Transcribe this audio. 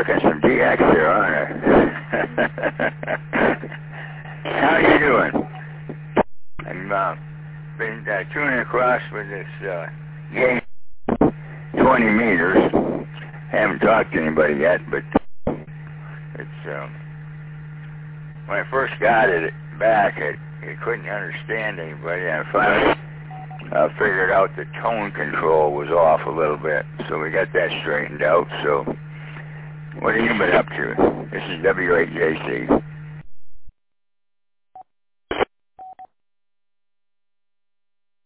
cooking some DX here, aren't I? How you doing? I'm been tuning across with this game 20 meters. Haven't talked to anybody yet, but it's when I first got it back, I couldn't understand anybody. And I finally figured out the tone control was off a little bit, so we got that straightened out. So, what have you been up to? This is W8JC.